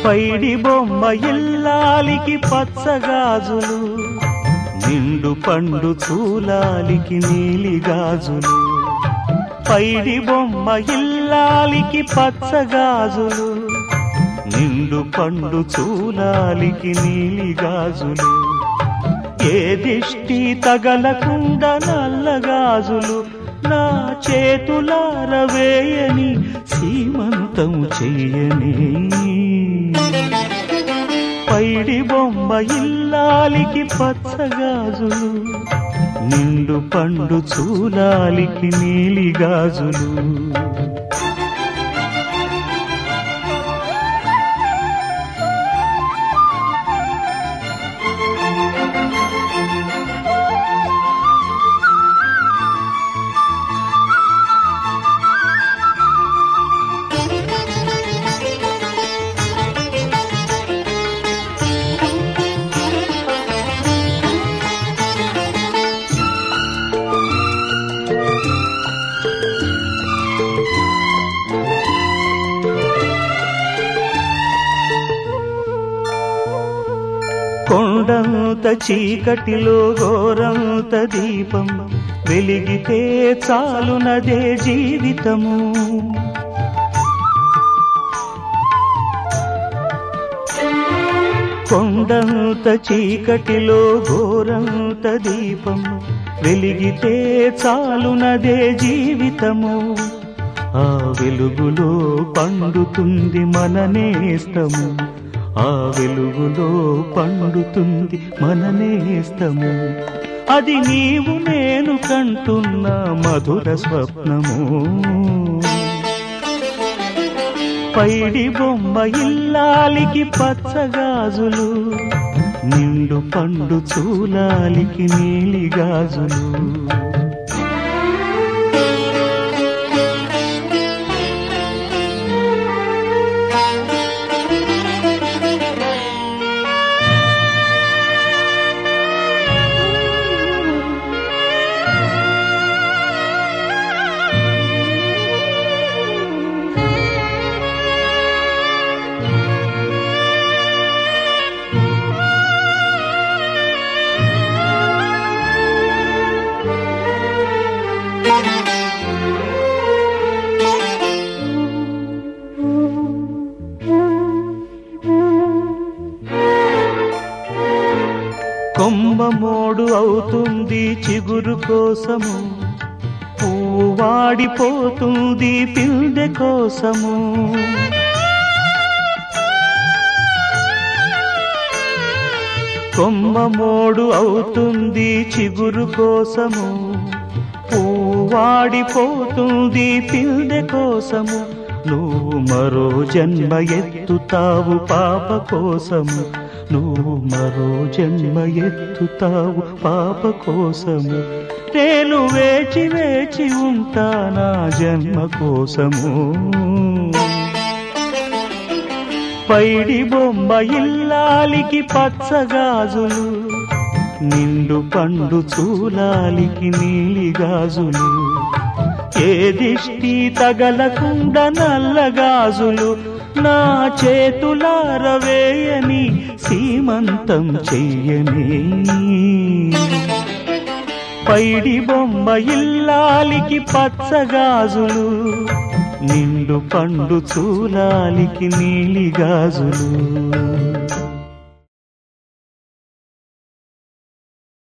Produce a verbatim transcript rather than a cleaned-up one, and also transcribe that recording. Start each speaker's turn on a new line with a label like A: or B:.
A: పైడి బొమ్మ ఇల్లాలికి పచ్చగాజులు, నిండు పండు చూలాలికి నీలి గాజులు. పైడి బొమ్మ ఇల్లాలికి పచ్చగాజులు, నిండు పండు చూలాలికి నీలి గాజులు. ఏ దిష్టి తగలకుండా నల్లగాజులు నా చేతులార వేయని సీమంతం చెయ్యని. పైడి బొమ్మ ఇల్లాలికి పచ్చగాజులు, నిండు పండు చూలాలికి నీలి గాజులు. కొండంత చీకటిలో ఘోరంత దీపం వెలిగితే చాలునదే జీవితము. కొండంత చీకటిలో ఘోరంత దీపం వెలిగితే చాలునదే జీవితము. ఆ వెలుగులో పండుతుంది మన నేస్తము, ఆ వెలుగులో పండుతుంది మన నేస్తము. అది నీవు నేను కంటున్న మధుర స్వప్నము. పైడి బొమ్మ ఇల్లాలికి పచ్చగాజులు, నిండు పండు చూలాలికి నీలి గాజులు. కొమ్మ మోడు అవుతుంది చిగురు కోసము, పువ్వు వాడిపోతుంది పిందె కోసము. కొమ్మ మోడు అవుతుంది చిగురు కోసము, పువ్వు వాడిపోతుంది పిందె కోసము. నువ్వు మరో జన్మ ఎత్తుతావు పాప కోసము, నువ్వు మరో జన్మ ఎత్తుతావు పాప కోసము. నేను వేచి వేచి ఉంటానా జన్మ కోసము. పైడి బొమ్మ ఇల్లాలికి పచ్చగాజులు, నిండు పండు చూలాలికి నీలి గాజులు. ఏ దిష్టి తగలకుండా నల్లగాజులు నా చేతులార వేయని సీమంతం చెయ్యని. పైడి బొమ్మ ఇల్లాలికి పచ్చగాజులు, నిండు పండు చూలాలికి నీలి గాజులు.